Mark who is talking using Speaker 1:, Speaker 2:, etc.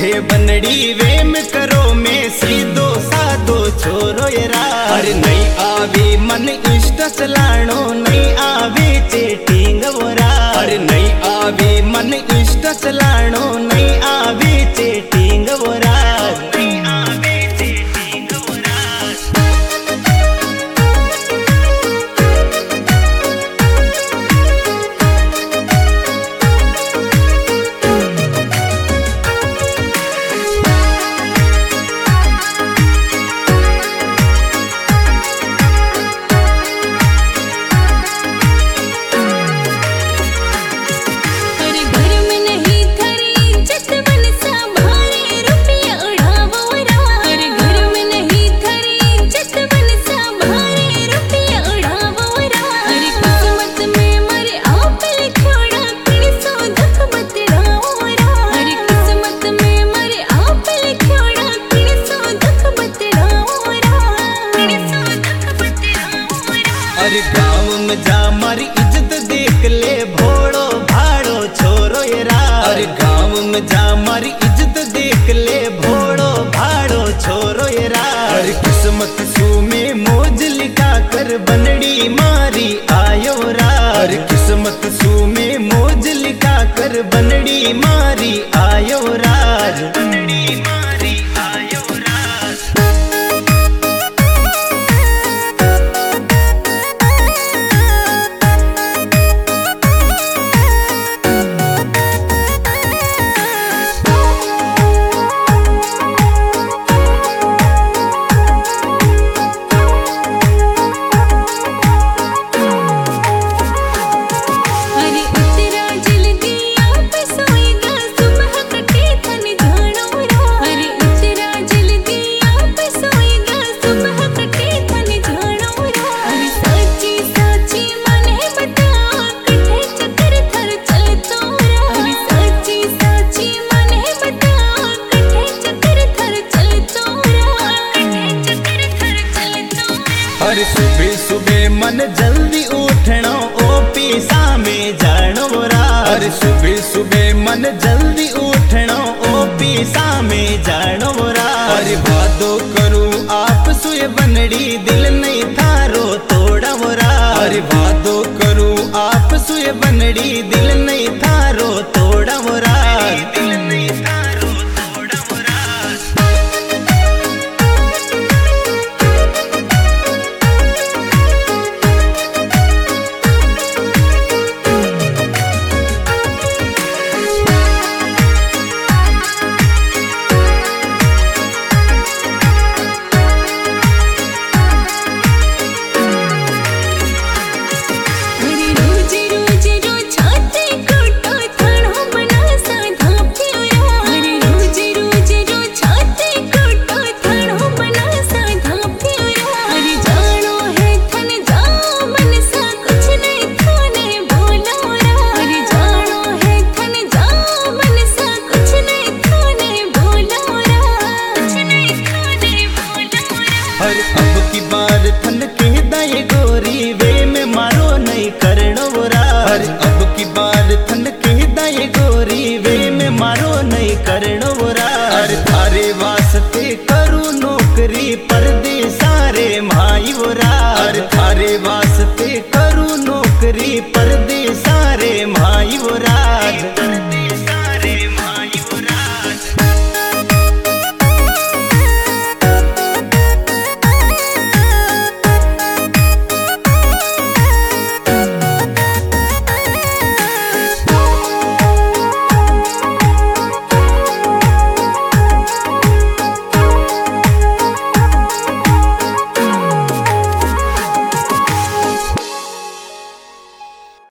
Speaker 1: उठे बनड़ी वेम करो में सीधो साधो छोरो येरा। अरे नहीं आवे मन इष्ट चलाणो नहीं आवे चेटिंग वोरा। अरे नहीं आवे मन इष्ट चलाणो नहीं आवे चेटिंग वोरा। अरे गाँव में जा मारी इज्जत देख ले भोड़ो भाड़ो छोरो येरा। अरे गाँव में जा मारी इज्जत देख ले भोड़ो भाड़ो छोरो येरा। अरे किस्मत सू में मौज लिखा कर बनड़ी मारी आयो रा। अरे किस्मत सू में मौज लिखा कर बनड़ी मारी आयो राज। बनड़ी मारी आयो राज। अरे सुबह सुबह मन जल्दी उठना ऑफिसा में जानो रा। अरे सुबह सुबह मन जल्दी उठना ऑफिसा में जानो